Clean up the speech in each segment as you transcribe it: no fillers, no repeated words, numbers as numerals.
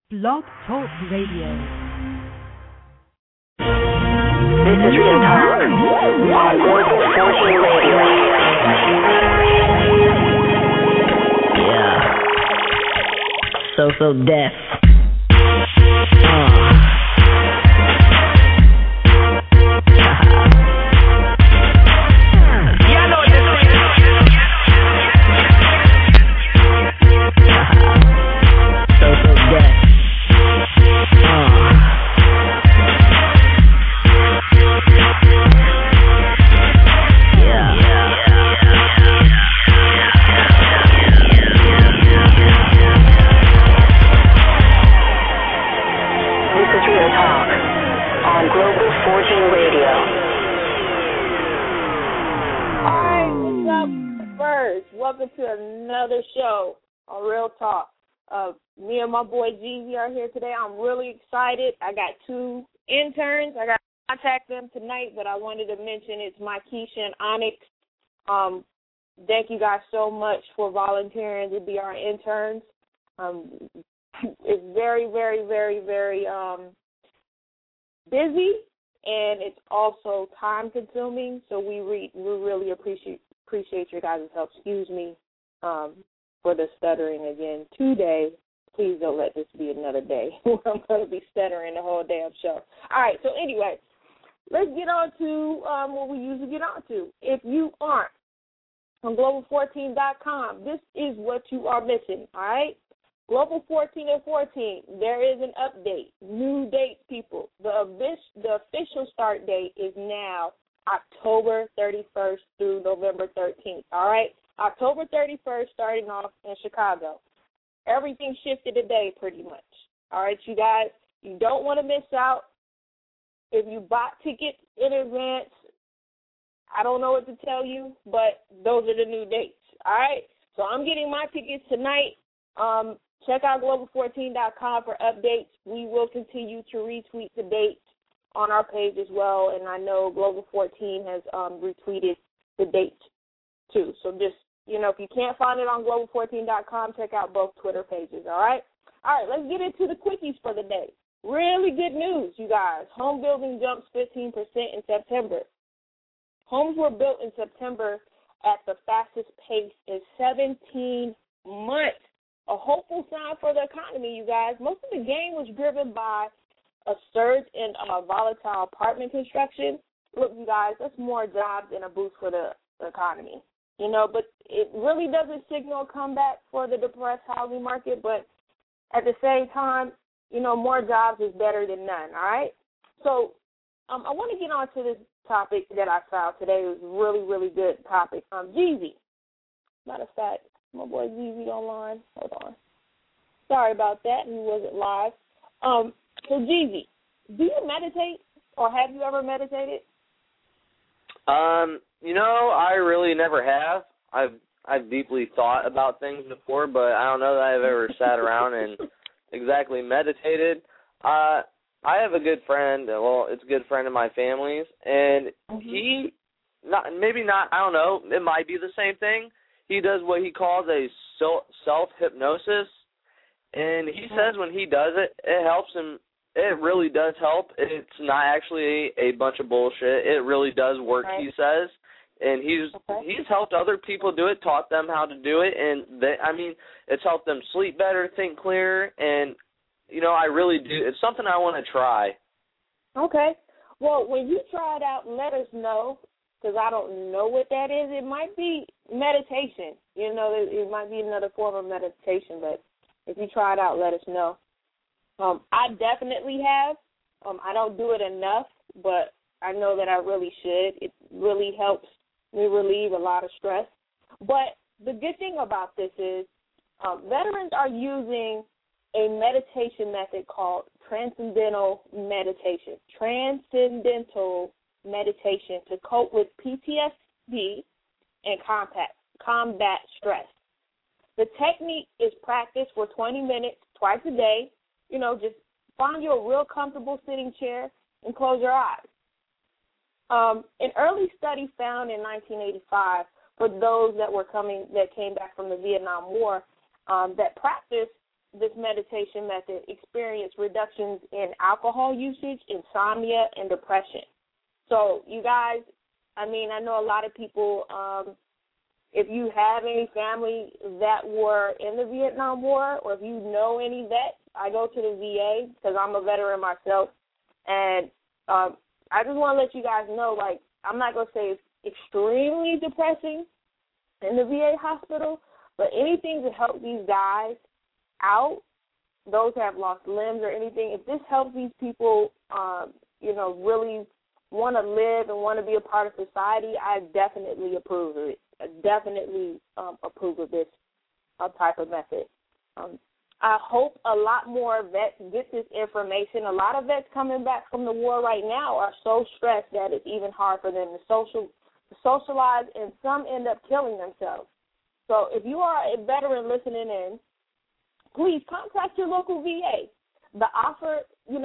Blog Talk Radio. This is Real Talk on Global 14 Radio. Yeah. So deaf. Y'all know what this is. So deaf. Welcome to another show on Real Talk. Me and my boy Jeezy are here today. I'm really excited. I got two interns. I got to contact them tonight, but I wanted to mention it's Keisha and Onyx. Thank you guys so much for volunteering to be our interns. It's very, very, very, very busy, and it's also time-consuming, so we really appreciate your guys' help. Excuse me for the stuttering again today. Please don't let this be another day where I'm going to be stuttering the whole damn show. All right, so anyway, let's get on to what we usually get on to. If you aren't on Global14.com, this is what you are missing, all right? Global 14 and 14, there is an update. New dates, people. The official start date is now October 31st through November 13th, all right? October 31st starting off in Chicago. Everything shifted today pretty much, all right, you guys? You don't want to miss out. If you bought tickets in advance, I don't know what to tell you, but those are the new dates, all right? So I'm getting my tickets tonight. Check out Global14.com for updates. We will continue to retweet the dates on our page as well, and I know Global 14 has retweeted the dates too. So just, if you can't find it on Global14.com, check out both Twitter pages, all right? All right, let's get into the quickies for the day. Really good news, you guys. Home building jumps 15% in September. Homes were built in September at the fastest pace in 17 months. A hopeful sign for the economy, you guys. Most of the gain was driven by a surge in volatile apartment construction. Look, you guys, that's more jobs and a boost for the economy. But it really doesn't signal a comeback for the depressed housing market. But at the same time, more jobs is better than none, all right? So I want to get on to this topic that I found today. It was a really, really good topic. Jeezy. Matter of fact, my boy Jeezy online. Hold on. Sorry about that. He wasn't live. So, Jeezy, do you meditate, or have you ever meditated? I really never have. I've deeply thought about things before, but I don't know that I've ever sat around and exactly meditated. I have a good friend. Well, it's a good friend of my family's, and he, I don't know, it might be the same thing. He does what he calls a self-hypnosis, and he says when he does it, it helps him. It really does help. It's not actually a bunch of bullshit. It really does work, right. He says. And he's helped other people do it, taught them how to do it, and it's helped them sleep better, think clearer, and, I really do. It's something I want to try. Okay. Well, when you try it out, let us know, because I don't know what that is. It might be meditation. It might be another form of meditation, but if you try it out, let us know. I definitely have. I don't do it enough, but I know that I really should. It really helps me relieve a lot of stress. But the good thing about this is veterans are using a meditation method called transcendental meditation. Transcendental meditation to cope with PTSD and combat stress. The technique is practiced for 20 minutes twice a day. Just find you a real comfortable sitting chair and close your eyes. An early study found in 1985 for those that came back from the Vietnam War that practiced this meditation method experience reductions in alcohol usage, insomnia, and depression. So, you guys, I mean, I know a lot of people, if you have any family that were in the Vietnam War, or if you know any vets, I go to the VA because I'm a veteran myself, and I just want to let you guys know, like, I'm not going to say it's extremely depressing in the VA hospital, but anything to help these guys out, those who have lost limbs or anything, if this helps these people, really want to live and want to be a part of society, I definitely approve of it. I definitely approve of this type of method. I hope a lot more vets get this information. A lot of vets coming back from the war right now are so stressed that it's even hard for them to socialize, and some end up killing themselves. So if you are a veteran listening in, please contact your local VA. The offer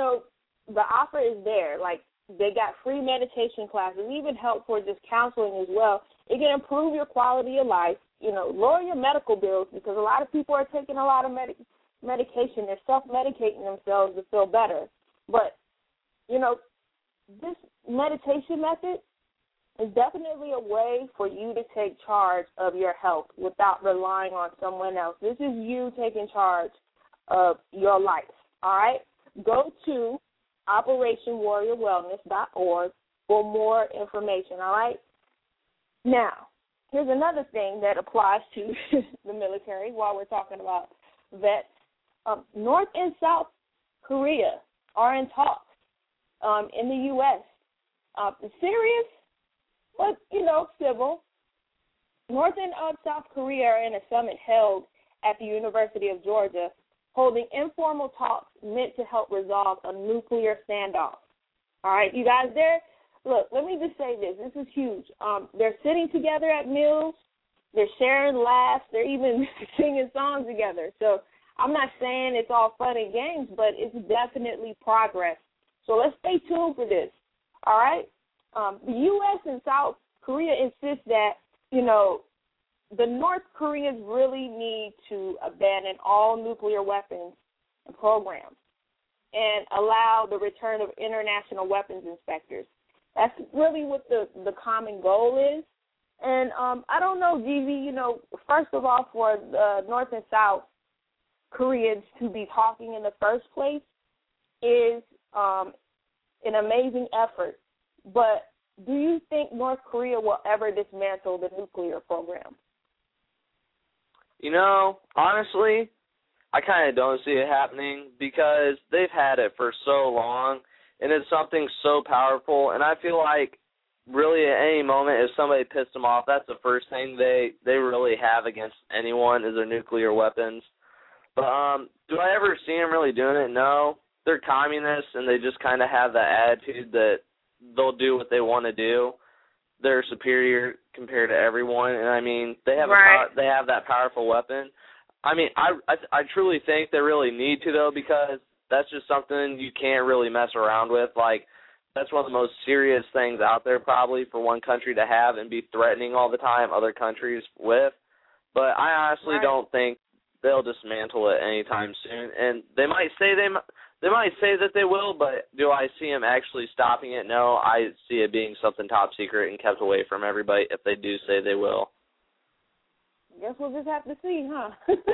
is there. Like, they got free meditation classes, even help for just counseling as well. It can improve your quality of life, lower your medical bills, because a lot of people are taking a lot of medication. They're self-medicating themselves to feel better. But, this meditation method is definitely a way for you to take charge of your health without relying on someone else. This is you taking charge of your life, all right? Go to OperationWarriorWellness.org for more information, all right? Now, here's another thing that applies to the military while we're talking about vets. North and South Korea are in talks in the U.S. Serious, but, civil. North and South Korea are in a summit held at the University of Georgia, holding informal talks meant to help resolve a nuclear standoff. All right, you guys there? Look, let me just say this. This is huge. They're sitting together at meals. They're sharing laughs. They're even singing songs together. So I'm not saying it's all fun and games, but it's definitely progress. So let's stay tuned for this, all right? The U.S. and South Korea insist that, the North Koreans really need to abandon all nuclear weapons and programs and allow the return of international weapons inspectors. That's really what the common goal is. And I don't know, Gigi, first of all, for the North and South Koreans to be talking in the first place is an amazing effort. But do you think North Korea will ever dismantle the nuclear program? Honestly, I kind of don't see it happening because they've had it for so long, and it's something so powerful. And I feel like really at any moment, if somebody pissed them off, that's the first thing they really have against anyone is their nuclear weapons. But do I ever see them really doing it? No. They're communists, and they just kind of have that attitude that they'll do what they want to do. They're superior compared to everyone, and I mean they have they have that powerful weapon. I mean, I truly think they really need to, though, because that's just something you can't really mess around with. Like, that's one of the most serious things out there probably for one country to have and be threatening all the time other countries with. But I honestly don't think they'll dismantle it anytime soon. And they might say that they will, but do I see them actually stopping it? No, I see it being something top secret and kept away from everybody if they do say they will. Guess we'll just have to see, huh?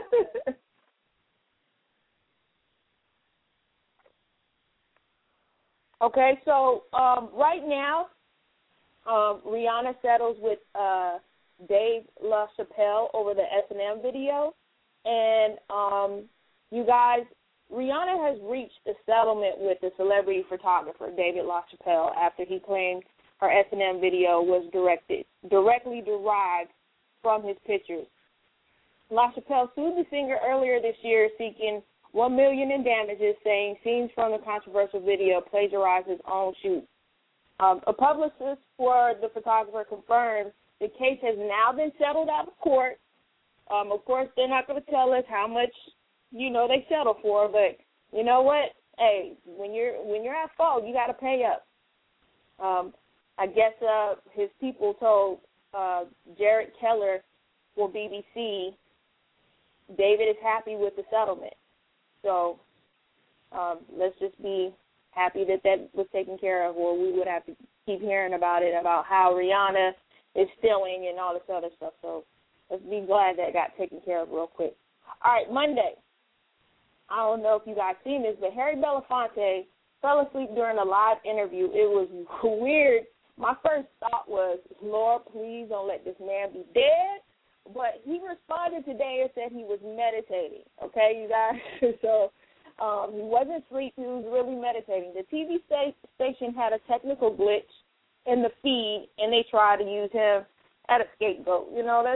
Okay, so right now, Rihanna settles with Dave LaChapelle over the S&M video. And you guys, Rihanna has reached a settlement with the celebrity photographer, David LaChapelle, after he claimed her S&M video was directly derived from his pictures. LaChapelle sued the singer earlier this year, seeking $1 million in damages, saying scenes from the controversial video plagiarized his own shoot. A publicist for the photographer confirmed the case has now been settled out of court. Of course, they're not going to tell us how much, they settle for, but you know what? Hey, when you're at fault, you got to pay up. I guess his people told Jared Keller for BBC David is happy with the settlement. So let's just be happy that that was taken care of, or we would have to keep hearing about it, about how Rihanna is feeling and all this other stuff. So let's be glad that got taken care of real quick. All right, Monday. I don't know if you guys seen this, but Harry Belafonte fell asleep during a live interview. It was weird. My first thought was, Lord, please don't let this man be dead. But he responded today and said he was meditating, okay, you guys? So he wasn't asleep. He was really meditating. The TV station had a technical glitch in the feed, and they tried to use him as a scapegoat. You know,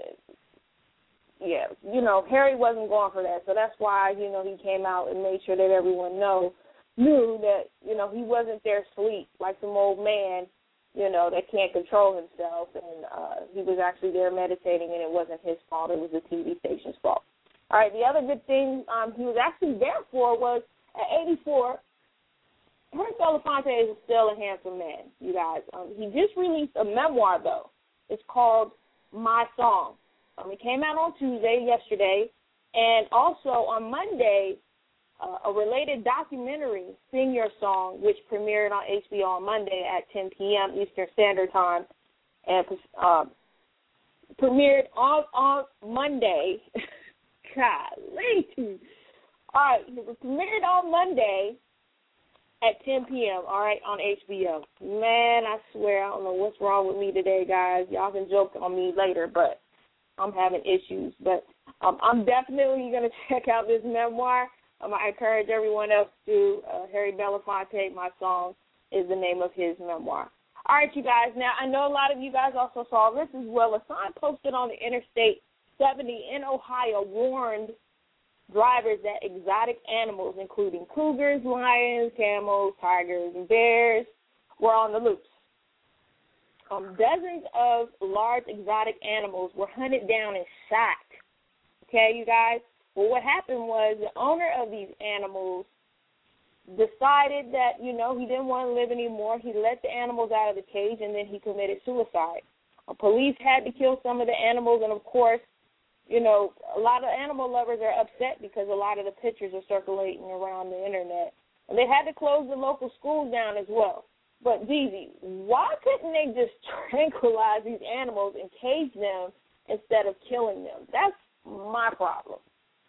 Harry wasn't going for that. So that's why, he came out and made sure that everyone knew that, he wasn't there asleep like some old man, that can't control himself. And he was actually there meditating, and it wasn't his fault. It was the TV station's fault. All right, the other good thing he was actually there for was at 84, Harry Belafonte is still a handsome man, you guys. He just released a memoir, though. It's called My Song. It came out on Tuesday, yesterday, and also on Monday, a related documentary, Sing Your Song, which premiered on HBO on Monday at 10 p.m. Eastern Standard Time, and premiered on Monday. Golly. All right, it premiered on Monday at 10 p.m., all right, on HBO. Man, I swear, I don't know what's wrong with me today, guys. Y'all can joke on me later, but I'm having issues. But I'm definitely going to check out this memoir. I encourage everyone else to. Harry Belafonte, My Song, is the name of his memoir. All right, you guys. Now, I know a lot of you guys also saw this as well. A sign posted on the Interstate 70 in Ohio warned drivers that exotic animals, including cougars, lions, camels, tigers, and bears, were on the loose. Dozens of large exotic animals were hunted down and shot. Okay, you guys? Well, what happened was the owner of these animals decided that, he didn't want to live anymore. He let the animals out of the cage, and then he committed suicide. Police had to kill some of the animals, and, of course, a lot of animal lovers are upset because a lot of the pictures are circulating around the Internet. And they had to close the local schools down as well. But, Jeezy, why couldn't they just tranquilize these animals and cage them instead of killing them? That's my problem.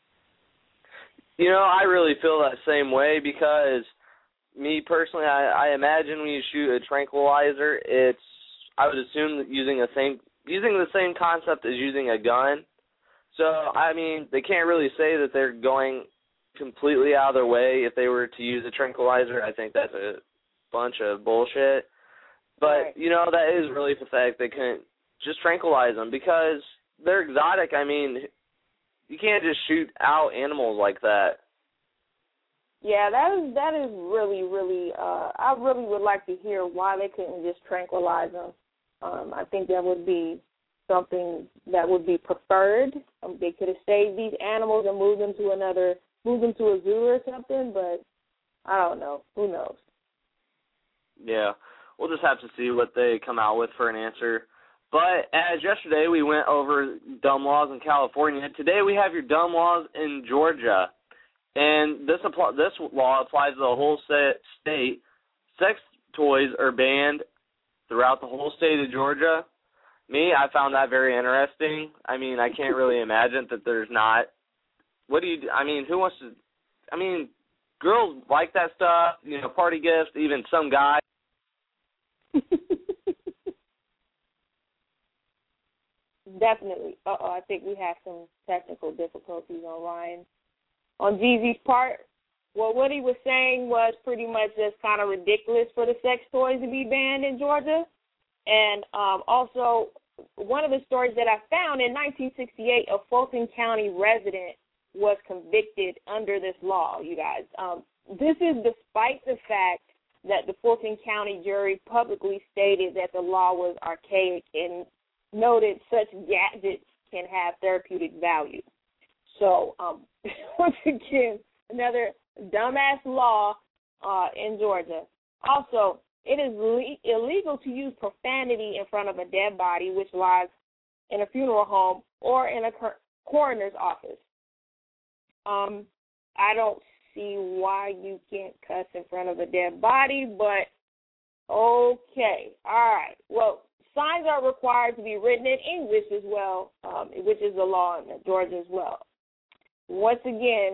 I really feel that same way because me personally, I imagine when you shoot a tranquilizer, I would assume that using the same concept as using a gun. So, I mean, they can't really say that they're going completely out of their way if they were to use a tranquilizer. I think that's a bunch of bullshit. But, right. That is really pathetic. They couldn't just tranquilize them because they're exotic. I mean, you can't just shoot out animals like that. Yeah, that is really, really, I really would like to hear why they couldn't just tranquilize them. I think that would be something that would be preferred. They could have saved these animals and moved them to a zoo or something, but I don't know. Who knows? Yeah, we'll just have to see what they come out with for an answer. But as yesterday we went over dumb laws in California, today we have your dumb laws in Georgia. And this law applies to the whole state. Sex toys are banned throughout the whole state of Georgia. Me, I found that very interesting. I mean, I can't really imagine that there's not. What do you do? I mean, who wants to? I mean, girls like that stuff, party gifts, even some guy. Definitely. I think we have some technical difficulties on Ryan. On Jeezy's part, well, what he was saying was pretty much just kind of ridiculous for the sex toys to be banned in Georgia. And also, one of the stories that I found, in 1968, a Fulton County resident was convicted under this law, you guys. This is despite the fact that the Fulton County jury publicly stated that the law was archaic and noted such gadgets can have therapeutic value. So, once again, another dumbass law in Georgia. Also, it is illegal to use profanity in front of a dead body, which lies in a funeral home or in a coroner's office. I don't see why you can't cuss in front of a dead body, but okay. All right. Well, signs are required to be written in English as well, which is the law in Georgia as well. Once again,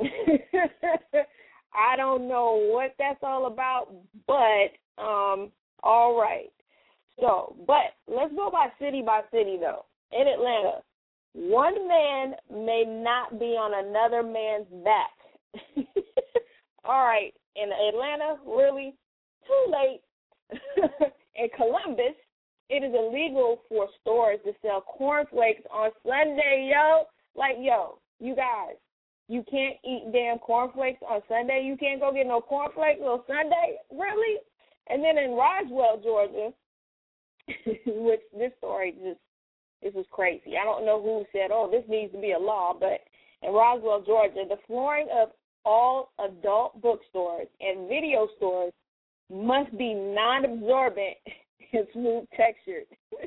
I don't know what that's all about, but all right. So, but let's go by city, though. In Atlanta, one man may not be on another man's back. All right. In Atlanta, really, too late. In Columbus, it is illegal for stores to sell cornflakes on Sunday, yo. Like, yo, you guys, you can't eat damn cornflakes on Sunday. You can't go get no cornflakes on Sunday? Really? And then in Roswell, Georgia, which this story this is crazy. I don't know who said, oh, this needs to be a law, but in Roswell, Georgia, the flooring of all adult bookstores and video stores must be non-absorbent and smooth textured.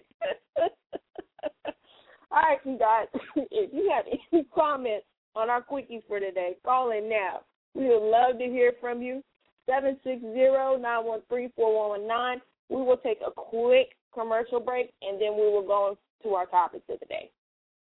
All right, you guys, if you have any comments on our quickies for today, call in now. We would love to hear from you. 760-913-4119. We will take a quick commercial break, and then we will go to our topics of the day.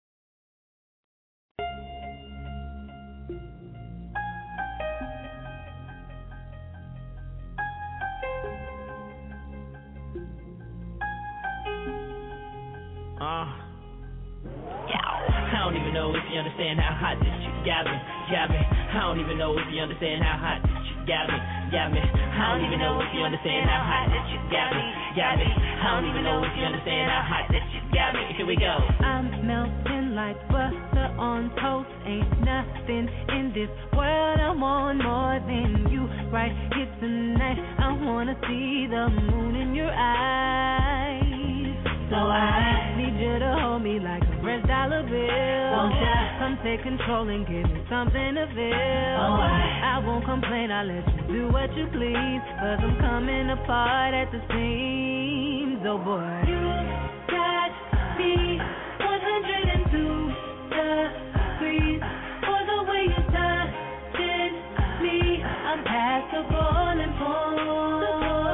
I don't even know if you understand how hot this shit got me. I don't even know if you understand how hot this shit got me. I don't even know if you understand how hot this shit got me. I don't even know if you understand how hot this shit got me. Here we go. I'm melting like butter on toast. Ain't nothing in this world I want more than you. Right here tonight, I wanna see the moon in your eyes. So I need you to hold me like a $1 bill. Won't ya? Come take control and give me something to feel. Oh, I won't complain, I'll let you do what you please. Cause I'm coming apart at the seams. Oh boy, you got me 102 degrees. For the way you're touching me, I'm past the boiling point.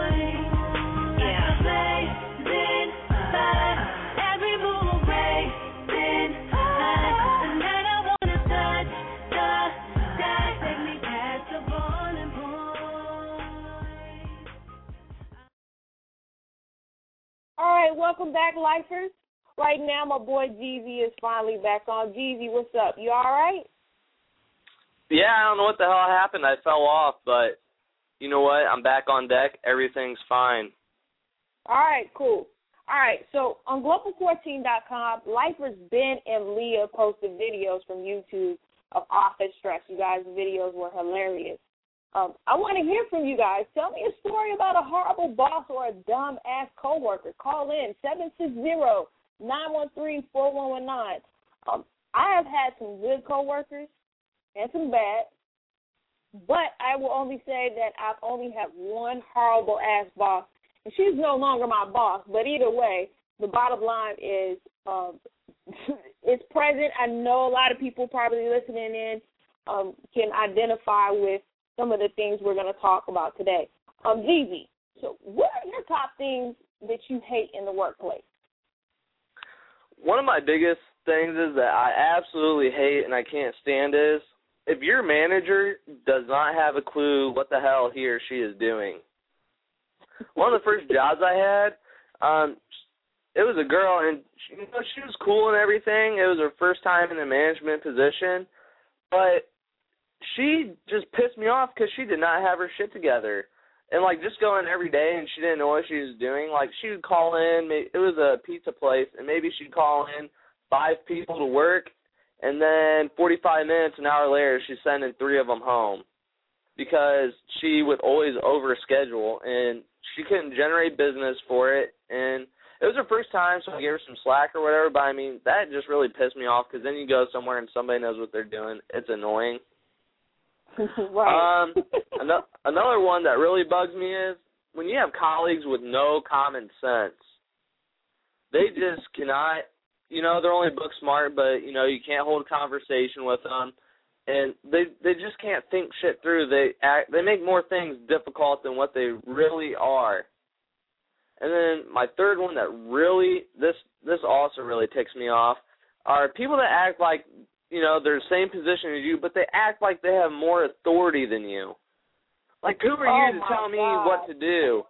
Every move racing high. Tonight I wanna touch the sky. Take me past the boiling point. All right, welcome back, lifers. Right now, my boy Jeezy is finally back on. Jeezy, what's up? You all right? Yeah, I don't know what the hell happened. I fell off, but you know what? I'm back on deck. Everything's fine. All right, cool. All right, so on Global14.com, lifers Ben and Leah posted videos from YouTube of office stress. You guys' videos were hilarious. I want to hear from you guys. Tell me a story about a horrible boss or a dumb-ass coworker. Call in, 760-913-4119. I have had some good coworkers and some bad, but I will only say that I've only had one horrible-ass boss, and she's no longer my boss. But either way, the bottom line is it's present. I know a lot of people probably listening in can identify with some of the things we're going to talk about today. Jeezy, so what are your top things that you hate in the workplace? One of my biggest things is that I absolutely hate and I can't stand is if your manager does not have a clue what the hell he or she is doing. One of the first jobs I had, it was a girl, and she was cool and everything. It was her first time in a management position, but she just pissed me off because she did not have her shit together. And, just going every day and she didn't know what she was doing. She would call in. It was a pizza place, and maybe she'd call in 5 people to work, and then 45 minutes, an hour later, she's sending 3 of them home because she would always overschedule, and she couldn't generate business for it. And it was her first time, so I gave her some slack or whatever, but, that just really pissed me off because then you go somewhere and somebody knows what they're doing. It's annoying. Right. Another one that really bugs me is when you have colleagues with no common sense. They just cannot, they're only book smart, but, you can't hold a conversation with them. and they just can't think shit through. They make more things difficult than what they really are. And then my third one that really this also really ticks me off are people that act like, you know, they're the same position as you, but they act like they have more authority than you. Like, who are you to tell me what to do?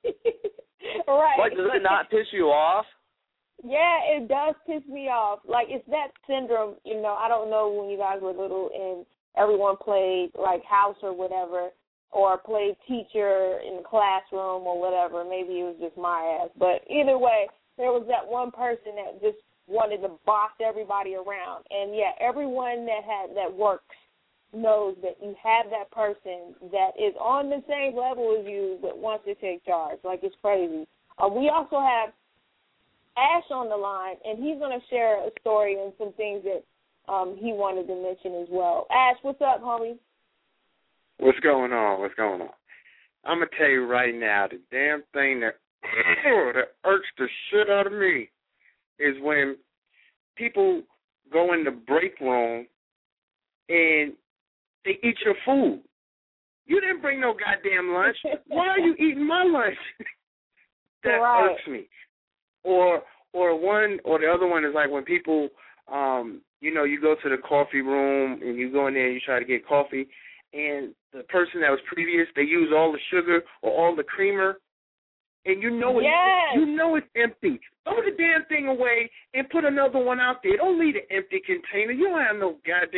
Right. Like, does that not piss you off? Yeah, it does piss me off. Like, it's that syndrome, you know, I don't know when you guys were little and everyone played, like, house or whatever, or played teacher in the classroom or whatever. Maybe it was just my ass. But either way, there was that one person that just wanted to boss everybody around. And, yeah, everyone that works knows that you have that person that is on the same level as you but wants to take charge. Like, it's crazy. We also have Ash on the line, and he's going to share a story and some things that he wanted to mention as well. Ash, what's up, homie? What's going on? I'm going to tell you right now, the damn thing that irks the shit out of me is when people go in the break room and they eat your food. You didn't bring no goddamn lunch. Why are you eating my lunch? That irks me. Or the other one is like when people, you know, you go to the coffee room and you go in there and you try to get coffee, and the person that was previous, they use all the sugar or all the creamer, and you know it's empty. Throw the damn thing away and put another one out there. Don't leave an empty container. You don't have no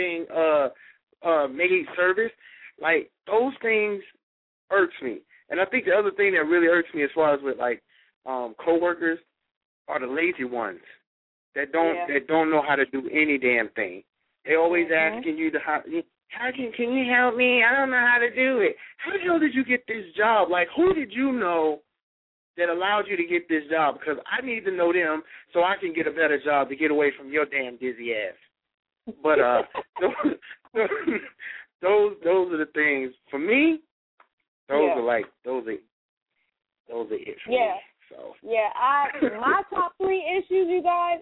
goddamn maid service. Like, those things irks me. And I think the other thing that really irks me as far as with like coworkers are the lazy ones that don't know how to do any damn thing. They always asking you can you help me? I don't know how to do it. How the hell did you get this job? Like, who did you know that allowed you to get this job? Because I need to know them so I can get a better job to get away from your damn dizzy ass. But those are the things for me. Those are it for me. So. Yeah, my top 3 issues, you guys,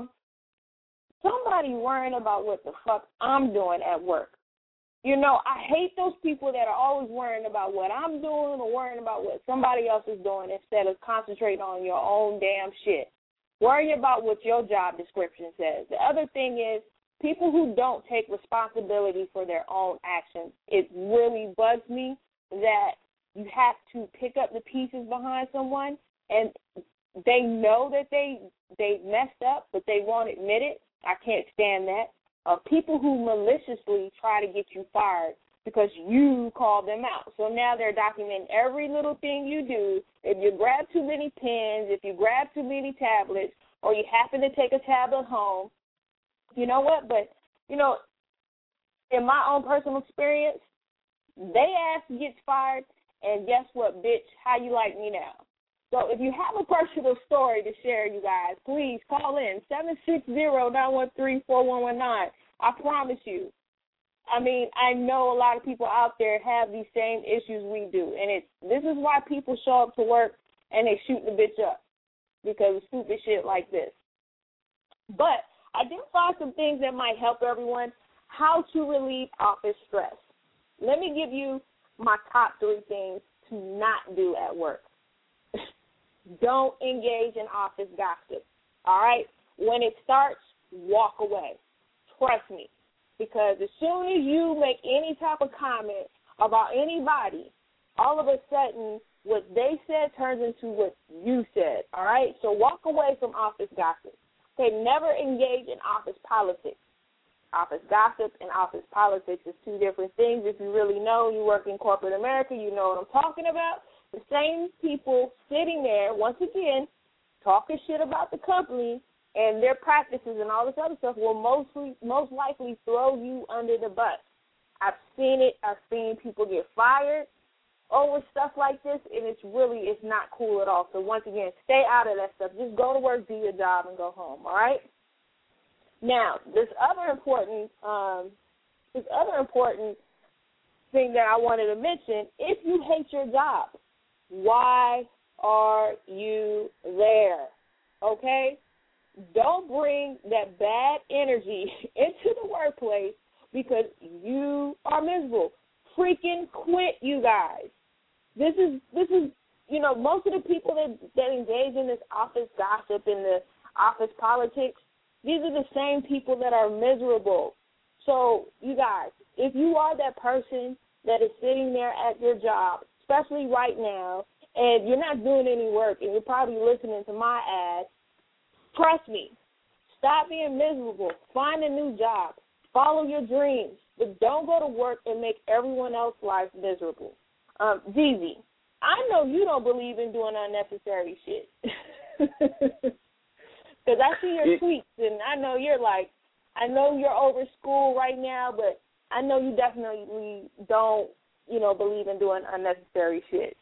somebody worrying about what the fuck I'm doing at work. You know, I hate those people that are always worrying about what I'm doing or worrying about what somebody else is doing instead of concentrating on your own damn shit. Worry about what your job description says. The other thing is people who don't take responsibility for their own actions. It really bugs me that you have to pick up the pieces behind someone and they know that they messed up, but they won't admit it. I can't stand that. People who maliciously try to get you fired because you called them out. So now they're documenting every little thing you do. If you grab too many pens, if you grab too many tablets, or you happen to take a tablet home, you know what? But, you know, in my own personal experience, they ass gets fired, and guess what, bitch? How you like me now? So if you have a personal story to share, you guys, please call in 760-913-4119. I promise you. I mean, I know a lot of people out there have these same issues we do, and this is why people show up to work and they shoot the bitch up, because of stupid shit like this. But I did find some things that might help everyone, how to relieve office stress. Let me give you my top 3 things to not do at work. Don't engage in office gossip, all right? When it starts, walk away. Trust me, because as soon as you make any type of comment about anybody, all of a sudden what they said turns into what you said, all right? So walk away from office gossip. Okay, never engage in office politics. Office gossip and office politics is 2 different things. If you really know, you work in corporate America, you know what I'm talking about. The same people sitting there, once again, talking shit about the company and their practices and all this other stuff will most likely throw you under the bus. I've seen it. I've seen people get fired over stuff like this, and it's not cool at all. So once again, stay out of that stuff. Just go to work, do your job, and go home, all right? Now, this other important thing that I wanted to mention, if you hate your job, why are you there? Okay? Don't bring that bad energy into the workplace because you are miserable. Freaking quit, you guys. This is most of the people that engage in this office gossip and the office politics, these are the same people that are miserable. So, you guys, if you are that person that is sitting there at your job, especially right now, and you're not doing any work and you're probably listening to my ad, trust me, stop being miserable. Find a new job. Follow your dreams. But don't go to work and make everyone else's life miserable. Zizi, I know you don't believe in doing unnecessary shit. Because I see your tweets, and I know you're over school right now, but I know you definitely don't, believe in doing unnecessary shit.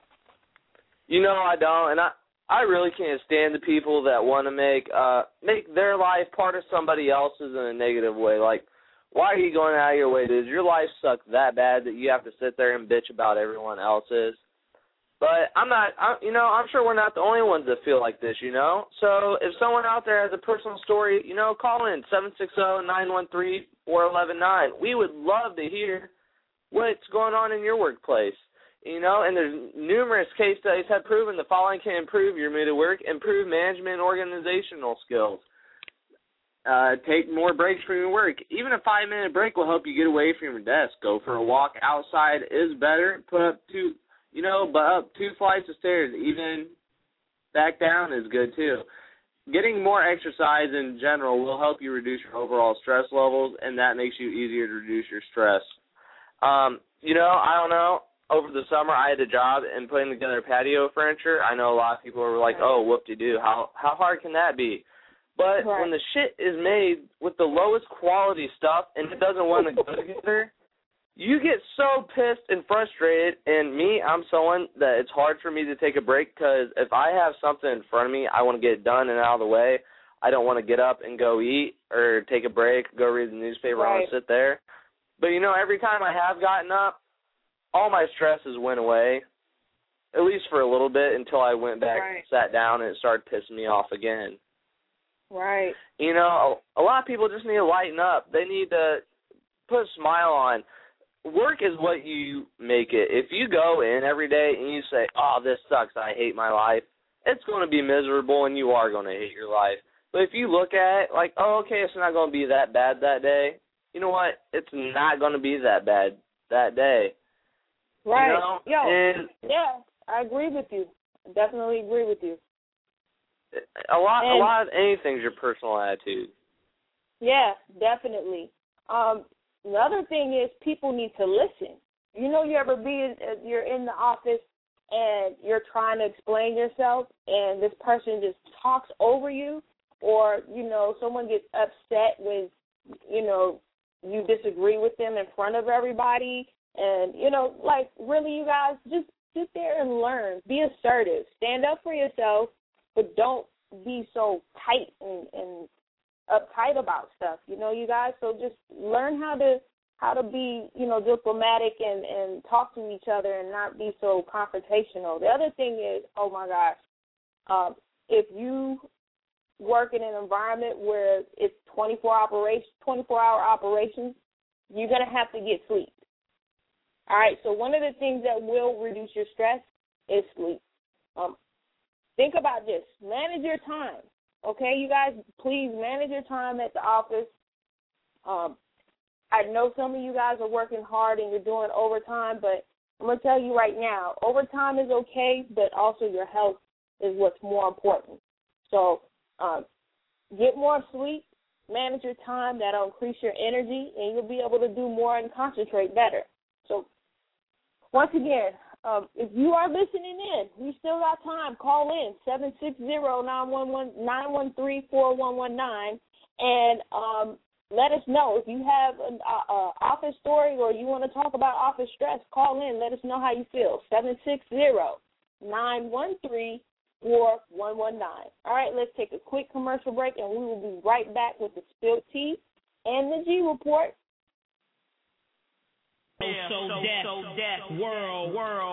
I don't, and I really can't stand the people that want to make their life part of somebody else's in a negative way. Like, why are you going out of your way, dude? Your life sucks that bad that you have to sit there and bitch about everyone else's. But I'm sure we're not the only ones that feel like this, So if someone out there has a personal story, call in 760-913-4119. We would love to hear what's going on in your workplace. And there's numerous case studies have proven the following can improve your mood at work: improve management and organizational skills. Take more breaks from your work. Even a 5-minute break will help you get away from your desk. Go for a walk outside is better. Up 2 flights of stairs, even back down is good too. Getting more exercise in general will help you reduce your overall stress levels, and that makes you easier to reduce your stress. I don't know. Over the summer, I had a job in putting together patio furniture. I know a lot of people were like, oh, whoop-de-doo. How hard can that be? But when the shit is made with the lowest quality stuff and it doesn't want to go together, you get so pissed and frustrated. And me, I'm someone that it's hard for me to take a break because if I have something in front of me, I want to get it done and out of the way. I don't want to get up and go eat or take a break, go read the newspaper. I want to sit there. But, every time I have gotten up, all my stresses went away, at least for a little bit, until I went back and sat down and it started pissing me off again. Right. A lot of people just need to lighten up. They need to put a smile on. Work is what you make it. If you go in every day and you say, oh, this sucks, I hate my life, it's going to be miserable and you are going to hate your life. But if you look at it like, oh, okay, it's not going to be that bad that day, you know what? It's not going to be that bad that day. Right. Yeah, I agree with you. I definitely agree with you. A lot of anything's your personal attitude. Yeah, definitely. The other thing is people need to listen. You're in the office and you're trying to explain yourself and this person just talks over you, or, someone gets upset when, you disagree with them in front of everybody. And, really, you guys, just sit there and learn. Be assertive. Stand up for yourself, but don't be so tight and uptight about stuff, you guys. So just learn how to be, diplomatic and talk to each other and not be so confrontational. The other thing is, oh, my gosh, if you work in an environment where it's 24-hour operations, you're going to have to get sleep. All right, so one of the things that will reduce your stress is sleep. Think about this. Manage your time, okay? You guys, please manage your time at the office. I know some of you guys are working hard and you're doing overtime, but I'm going to tell you right now, overtime is okay, but also your health is what's more important. So get more sleep, manage your time. That'll increase your energy, and you'll be able to do more and concentrate better. So once again, if you are listening in, we still got time. Call in 760-913-4119 and let us know if you have an office story or you want to talk about office stress. Call in. Let us know how you feel. 760-913-4119. All right, let's take a quick commercial break, and we will be right back with the Spilled Tea and the G Report. World.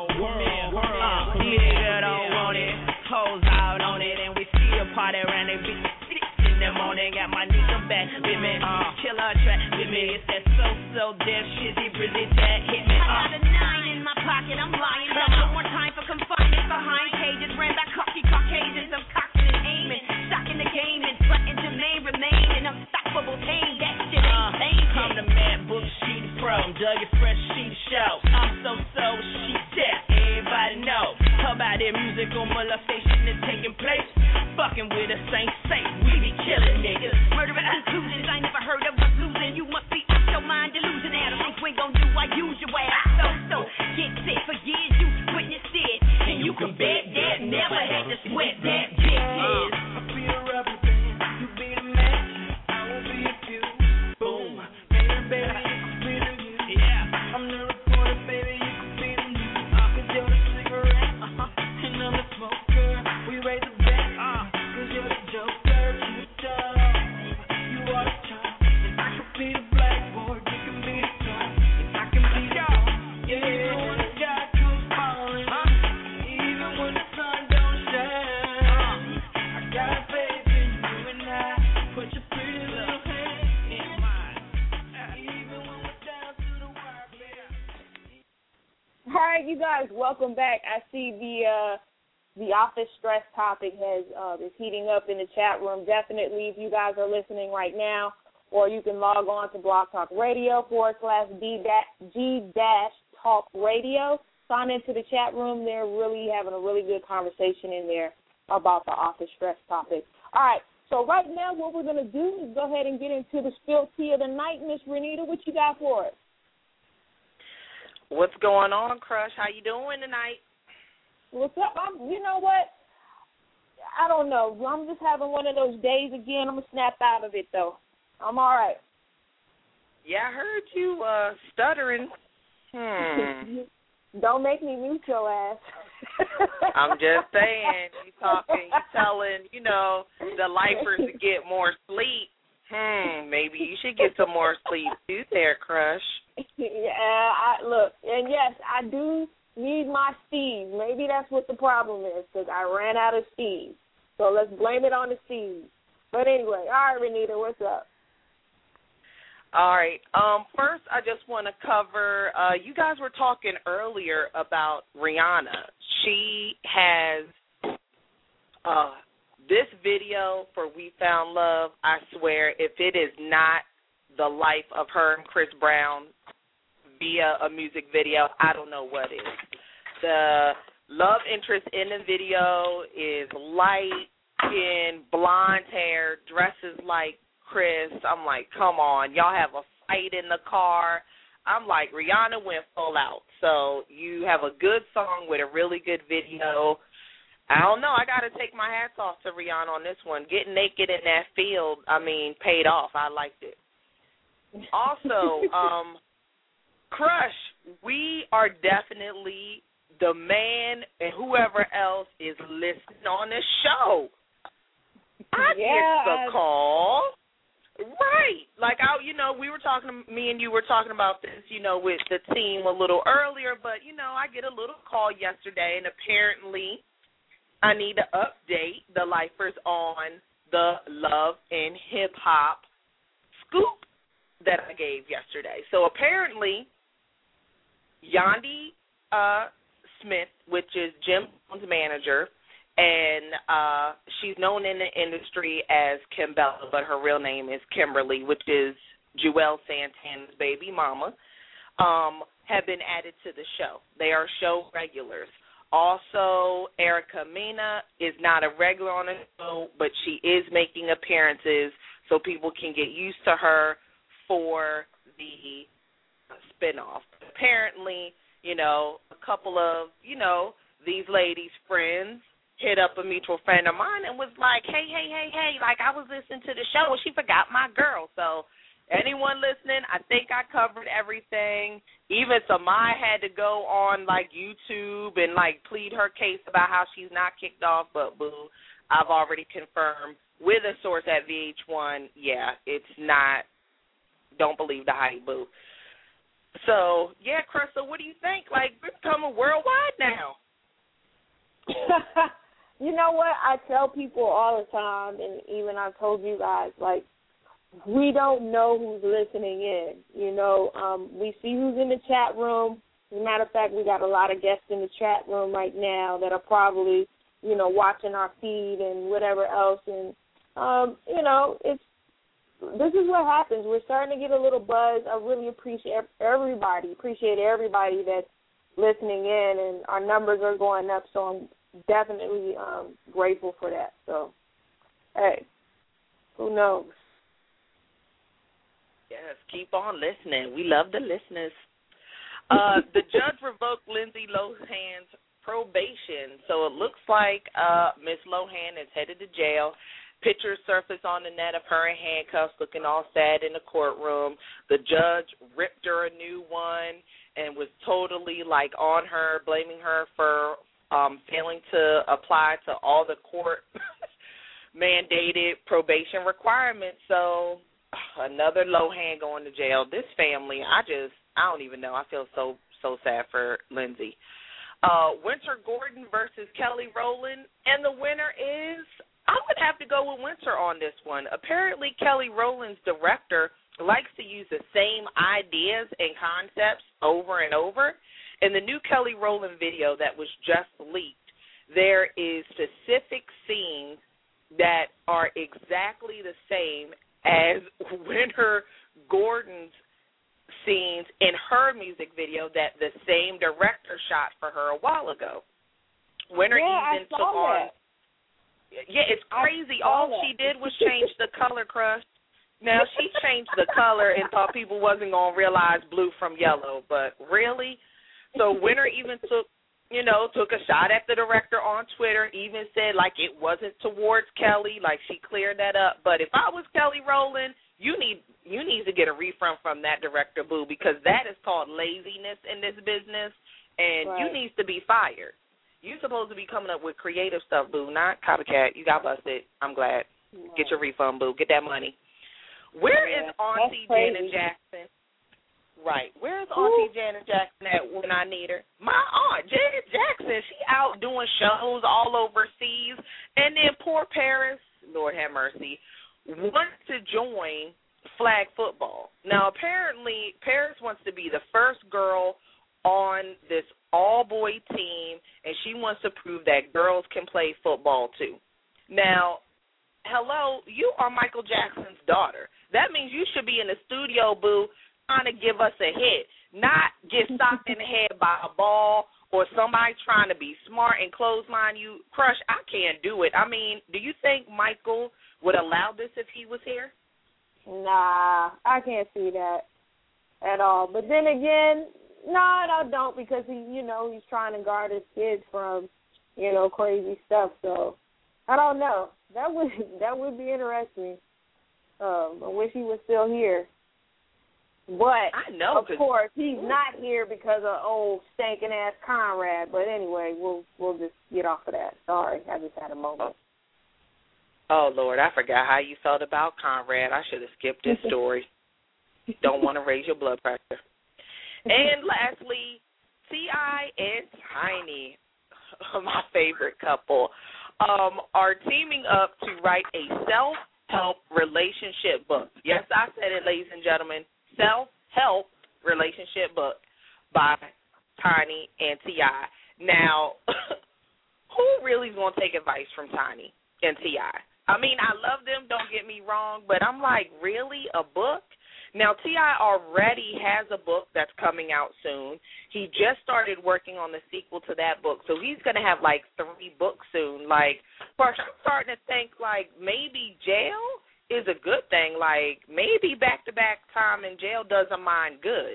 Nigga don't want it, hoes out on it, and we see a party around it. In the morning, got my nigga back with me. still on track with me. It's that so deaf shit, he really that hit me. I got a 9 in my pocket, I'm lying down. No more time for confinement behind cages. Ran back cocky Caucasians, I'm cocking and aiming. Shocking the game and threatening to remain in unstoppable pain. That shit ain't changing. I'm the mad book sheet pro, Doug and Fresh Sheet Show. I'm so she tap, everybody know. How about that musical molestation that's taking place? Fucking with us ain't safe, we be killing niggas. Murderous conclusions I never heard of was losing. You must be out your mind delusion. Adam, you ain't gon' do I use your ass. So get sick for years you witnessed it, and you can bet that never had to sweat that bitches. I feel everything, you be the man, I will be a few. Boom, baby, you can be the music. Yeah, I'm the reporter, baby, you can be the music. Cause you're the cigarette, and I'm the smoker. We raise the bet, cause you're the joker. You the dog, you are the charm. And I can be the blackboard, you can be the star. And I can be the star, yeah. Even when the sky comes falling, even when the sun don't shine, I got faith in you and I. Put your pretty little hand in mine, even when we're down to the wire, baby. All right, you guys, welcome back. I see the office stress topic is heating up in the chat room. Definitely, if you guys are listening right now, or you can log on to Blog Talk Radio /G-Talk Radio. Sign into the chat room. They're really having a really good conversation in there about the office stress topic. All right, so right now what we're going to do is go ahead and get into the spilled tea of the night. Miss Renita, what you got for us? What's going on, Crush? How you doing tonight? What's up? You know what? I don't know. I'm just having one of those days again. I'm going to snap out of it, though. I'm all right. Yeah, I heard you stuttering. Don't make me mute your ass. I'm just saying, you telling, the lifers to get more sleep. Maybe you should get some more sleep too there, Crush. Yeah, look, and yes, I do need my steeds. Maybe that's what the problem is, because I ran out of steeds. So let's blame it on the steeds. But anyway, all right, Renita, what's up? All right. First, I just want to cover, you guys were talking earlier about Rihanna. She has this video for We Found Love. I swear, if it is not the life of her and Chris Brown via a music video, I don't know what is. The love interest in the video is light skin, blonde hair, dresses like Chris. I'm like, come on, y'all have a fight in the car. I'm like, Rihanna went full out. So you have a good song with a really good video. I don't know. I got to take my hats off to Rihanna on this one. Getting naked in that field, paid off. I liked it. Also, Crush, we are definitely the man and whoever else is listening on this show. I get the call. Right. Like, we were talking, me and you were talking about this, with the team a little earlier, but, I get a little call yesterday, and apparently I need to update the lifers on the Love and Hip Hop scoop that I gave yesterday. So apparently, Yandhi Smith, which is Jim Jones' manager, and she's known in the industry as Kimbella, but her real name is Kimberly, which is Juelz Santana's baby mama, have been added to the show. They are show regulars. Also, Erica Mena is not a regular on the show, but she is making appearances so people can get used to her for the spinoff. Apparently, a couple of, these ladies' friends hit up a mutual friend of mine and was like, hey, like I was listening to the show and she forgot my girl. So anyone listening, I think I covered everything. Even Samai had to go on, YouTube and, plead her case about how she's not kicked off. But, boo, I've already confirmed with a source at VH1, yeah, it's not, don't believe the hype, boo. So, yeah, Crystal, what do you think? We're becoming worldwide now. You know what? I tell people all the time, and even I told you guys, we don't know who's listening in. We see who's in the chat room. As a matter of fact, we got a lot of guests in the chat room right now that are probably, watching our feed and whatever else. And, this is what happens. We're starting to get a little buzz. I really appreciate everybody that's listening in, and our numbers are going up, so I'm definitely grateful for that. So, hey, who knows? Yes, keep on listening. We love the listeners. The judge revoked Lindsay Lohan's probation, so it looks like Miss Lohan is headed to jail. Pictures surfaced on the net of her in handcuffs looking all sad in the courtroom. The judge ripped her a new one and was totally, on her, blaming her for failing to apply to all the court-mandated probation requirements. So another Lohan going to jail. This family, I don't even know. I feel so sad for Lindsay. Winter Gordon versus Kelly Rowland, and the winner is... I would have to go with Winter on this one. Apparently, Kelly Rowland's director likes to use the same ideas and concepts over and over. In the new Kelly Rowland video that was just leaked, there is specific scenes that are exactly the same as Winter Gordon's scenes in her music video that the same director shot for her a while ago. Winter even took on... Yeah, it's crazy. All she did was change the color, Crush. Now, she changed the color and thought people wasn't going to realize blue from yellow, but really? So Winter even took a shot at the director on Twitter, even said, it wasn't towards Kelly, she cleared that up. But if I was Kelly Rowland, you need to get a refund from that director, boo, because that is called laziness in this business, and you need to be fired. You're supposed to be coming up with creative stuff, boo, not copycat. You got busted. I'm glad. Get your refund, boo. Get that money. Where is Auntie Janet Jackson? Right. Where is Auntie Janet Jackson at when I need her? My aunt, Janet Jackson, she out doing shows all overseas. And then poor Paris, Lord have mercy, wants to join flag football. Now, apparently, Paris wants to be the first girl on this all-boy team, and she wants to prove that girls can play football too. Now, hello, you are Michael Jackson's daughter. That means you should be in the studio, boo, trying to give us a hit, not get socked in the head by a ball or somebody trying to be smart and clothesline you. Crush, I can't do it. I mean, do you think Michael would allow this if he was here? Nah, I can't see that at all. But then again, no, I don't, because he's trying to guard his kids from, crazy stuff. So I don't know. That would be interesting. I wish he was still here. But I know, of course, he's not here because of old stinking ass Conrad. But anyway, we'll just get off of that. Sorry, I just had a moment. Oh Lord, I forgot how you felt about Conrad. I should have skipped this story. Don't want to raise your blood pressure. And lastly, T.I. and Tiny, my favorite couple, are teaming up to write a self-help relationship book. Yes, I said it, ladies and gentlemen, self-help relationship book by Tiny and T.I. Now, who really is going to take advice from Tiny and T.I.? I mean, I love them, don't get me wrong, but I'm like, really, a book? Now, T.I. already has a book that's coming out soon. He just started working on the sequel to that book, so he's going to have, 3 books soon. First, I'm starting to think, maybe jail is a good thing. Maybe back-to-back time in jail does a mind good.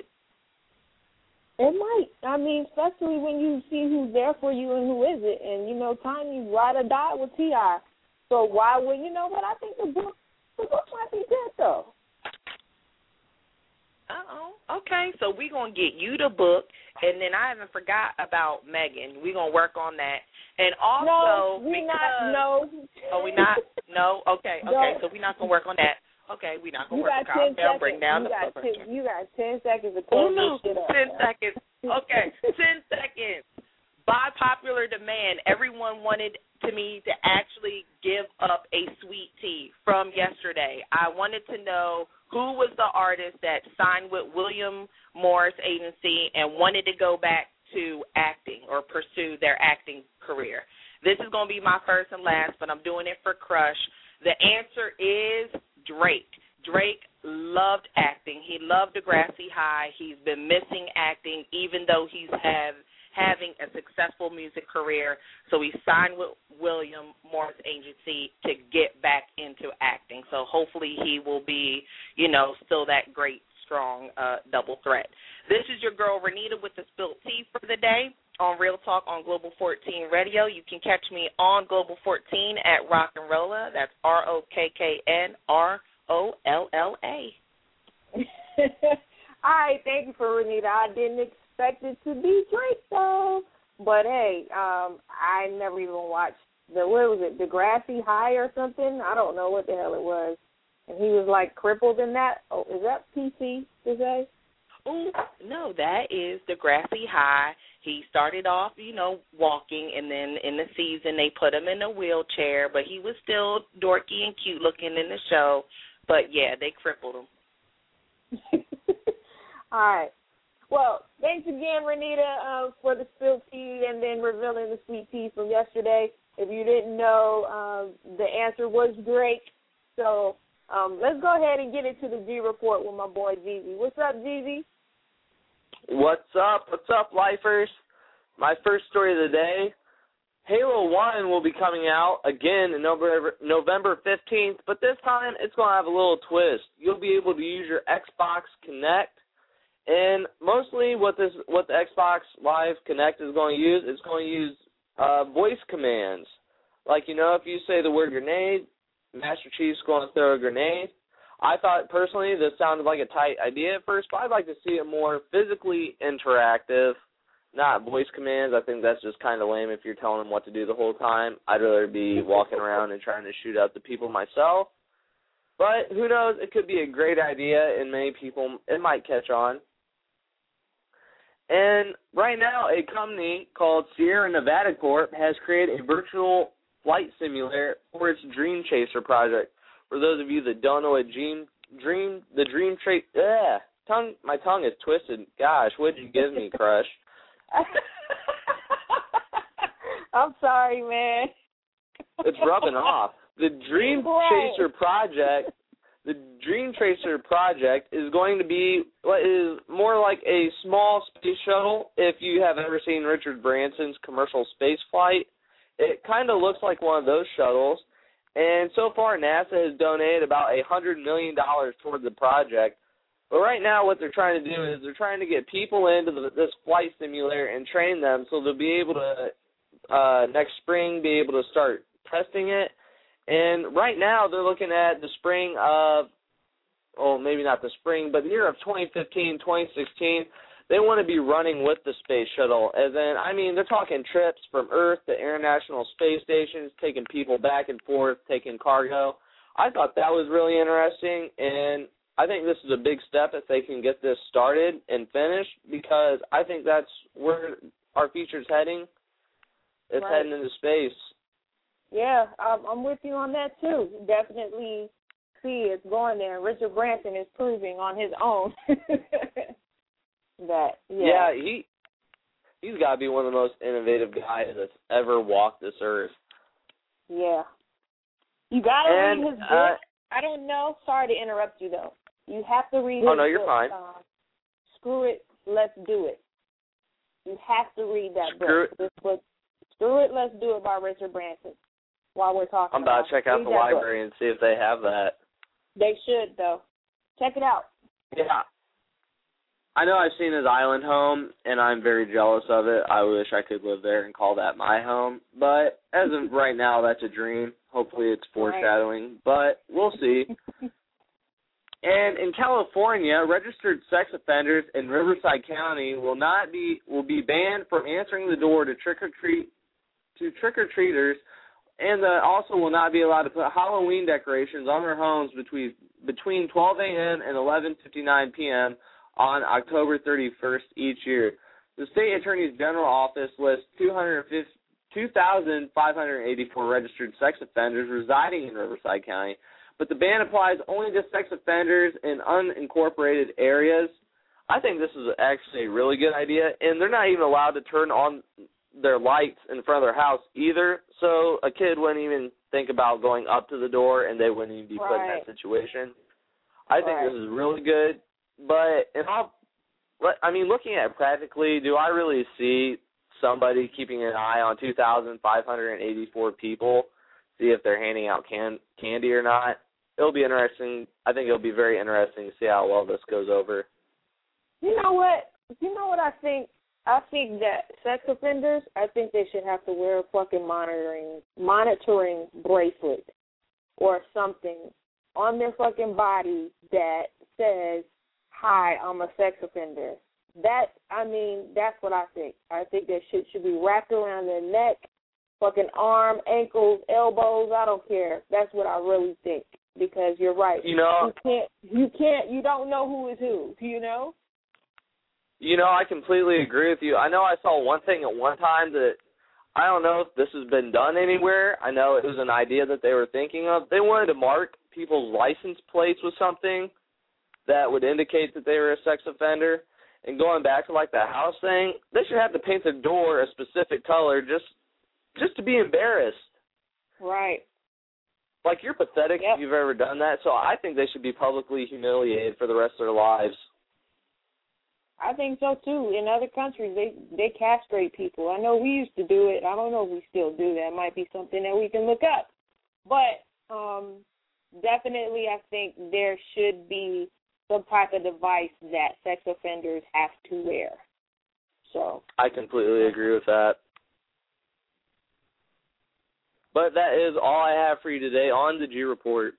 It might. I mean, especially when you see who's there for you and who isn't. And, Tiny ride or die with T.I. So why would, but I think the book might be good, though. Okay, so we're going to get you the book, and then I haven't forgot about Megan. We're going to work on that. And also, no, we're not. No. Oh, we not? No? Okay, no. So we're not going to work on that. Okay, we're not going to work on that. I'll bring down the book. You got 10 seconds to close this shit up. 10 seconds. Okay, 10 seconds. by popular demand, everyone wanted me to actually give up a sweet tea from yesterday. I wanted to know who was the artist that signed with William Morris Agency and wanted to go back to acting or pursue their acting career. This is going to be my first and last, but I'm doing it for Crush. The answer is Drake. Drake loved acting. He loved Degrassi High. He's been missing acting, even though he's having a successful music career. So he signed with William Morris Agency to get back into acting. So hopefully he will be, still that great, strong double threat. This is your girl Renita with the Spilt Tea for the day on Real Talk on Global 14 Radio. You can catch me on Global 14 at Rock and Rolla. That's ROKKNROLLA. All right, thank you for Renita. I didn't expect it to be Drake though, but hey, I never even watched what was it, Degrassi High or something? I don't know what the hell it was. And he was like crippled in that. Oh, is that PC to say? Oh, no, that is Degrassi High. He started off, walking, and then in the season they put him in a wheelchair, but he was still dorky and cute looking in the show. But, yeah, they crippled him. All right. Well, thanks again, Renita, for the spilled tea and then revealing the sweet tea from yesterday. If you didn't know, the answer was Drake. So let's go ahead and get into the G Report with my boy, Jeezy. What's up, Jeezy? What's up? What's up, lifers? My first story of the day, Halo 1 will be coming out again in November 15th, but this time it's going to have a little twist. You'll be able to use your Xbox Kinect, and mostly what the Xbox Live Kinect is going to use, it's going to use voice commands. Like, if you say the word grenade, Master Chief's going to throw a grenade. I thought, personally, this sounded like a tight idea at first, but I'd like to see it more physically interactive, not voice commands. I think that's just kind of lame if you're telling them what to do the whole time. I'd rather be walking around and trying to shoot out the people myself. But who knows? It could be a great idea, and many people, it might catch on. And right now, a company called Sierra Nevada Corp has created a virtual flight simulator for its Dream Chaser project. For those of you that don't know what my tongue is twisted. Gosh, what did you give me, Crush? I'm sorry, man. It's rubbing off. The Dream Chaser project is going to be what is more like a small space shuttle. If you have ever seen Richard Branson's commercial space flight, it kind of looks like one of those shuttles. And so far, NASA has donated about $100 million toward the project. But right now what they're trying to do is they're trying to get people into this flight simulator and train them so they'll be able to, next spring, be able to start testing it. And right now they're looking at the spring of, maybe not the spring, but the year of 2015, 2016, they want to be running with the space shuttle. As in, they're talking trips from Earth to international space stations, taking people back and forth, taking cargo. I thought that was really interesting, and I think this is a big step if they can get this started and finished, because I think that's where our future's heading. It's heading into space. Yeah, I'm with you on that, too. Definitely see it's going there. Richard Branson is proving on his own that, yeah, he's got to be one of the most innovative guys that's ever walked this earth. Yeah. You got to read his book. I don't know. Sorry to interrupt you, though. You have to read his book. Oh, no, you're fine. Screw It, Let's Do It. You have to read that book. This book, Screw It, Let's Do It by Richard Branson. While we're talking I'm about to check out the library and see if they have that. They should, though. Check it out. Yeah. I know I've seen his island home, and I'm very jealous of it. I wish I could live there and call that my home. But as of right now, that's a dream. Hopefully it's foreshadowing, but we'll see. And in California, registered sex offenders in Riverside County will be banned from answering the door to trick-or-treaters, and also will not be allowed to put Halloween decorations on their homes between 12 a.m. and 11:59 p.m. on October 31st each year. The State Attorney's General Office lists 2,584 registered sex offenders residing in Riverside County, but the ban applies only to sex offenders in unincorporated areas. I think this is actually a really good idea, and they're not even allowed to turn on their lights in front of their house either, so a kid wouldn't even think about going up to the door, and they wouldn't even be put in that situation. I think this is really good, but looking at it practically, do I really see somebody keeping an eye on 2,584 people, see if they're handing out candy or not? It'll be interesting. I think it'll be very interesting to see how well this goes over. You know what I think? I think that sex offenders, I think they should have to wear a fucking monitoring bracelet or something on their fucking body that says, "Hi, I'm a sex offender." That's what I think. I think that shit should be wrapped around their neck, fucking arm, ankles, elbows, I don't care. That's what I really think. Because you're right. You don't know who is who, I completely agree with you. I know I saw one thing at one time that I don't know if this has been done anywhere. I know it was an idea that they were thinking of. They wanted to mark people's license plates with something that would indicate that they were a sex offender. And going back to like the house thing, they should have to paint the door a specific color just to be embarrassed. Right. Like, you're pathetic if you've ever done that, so I think they should be publicly humiliated for the rest of their lives. I think so, too. In other countries, they castrate people. I know we used to do it. I don't know if we still do that. It might be something that we can look up. But definitely I think there should be some type of device that sex offenders have to wear. So I completely agree with that. But that is all I have for you today on the G Report.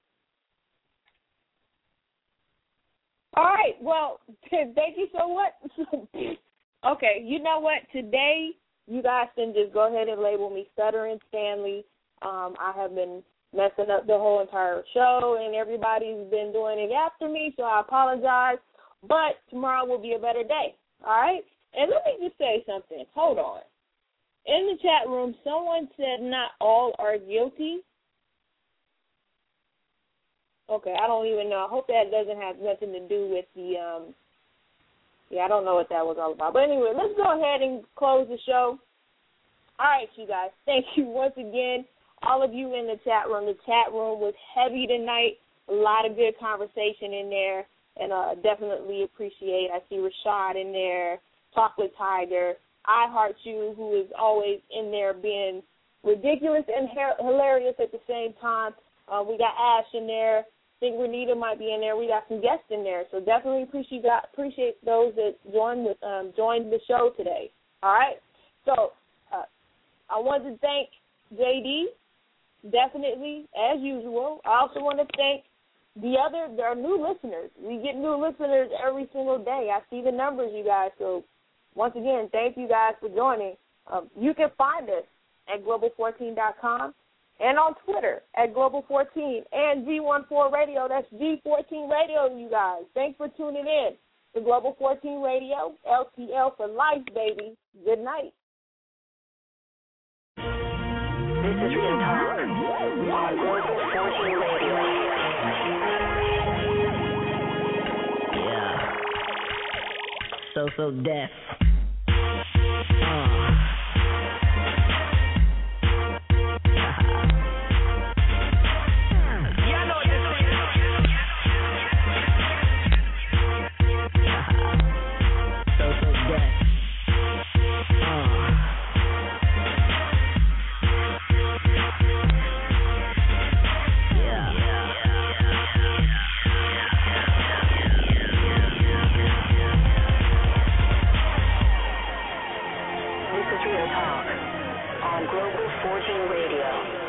All right. Well, thank you so much. Okay, you know what? Today, you guys can just go ahead and label me Stuttering Stanley. I have been messing up the whole entire show, and everybody's been doing it after me, so I apologize. But tomorrow will be a better day. All right? And let me just say something. Hold on. In the chat room, someone said not all are guilty. Okay, I don't even know. I hope that doesn't have nothing to do with the, I don't know what that was all about. But anyway, let's go ahead and close the show. All right, you guys, thank you once again, all of you in the chat room. The chat room was heavy tonight, a lot of good conversation in there, and definitely appreciate. I see Rashad in there, Chocolate Tiger, I Heart You, who is always in there being ridiculous and hilarious at the same time. We got Ash in there. I think Renita might be in there. We got some guests in there. So definitely appreciate those that joined the show today. All right? So I want to thank JD, definitely, as usual. I also want to thank there are new listeners. We get new listeners every single day. I see the numbers, you guys. So once again, thank you guys for joining. You can find us at global14.com and on Twitter at global14 and G14 Radio. That's G14 Radio, you guys. Thanks for tuning in to Global 14 Radio, LTL for life, baby. Good night. This is Real Talk on Global 14 Radio. Yeah. So deaf. Real Talk on Global 14 Radio.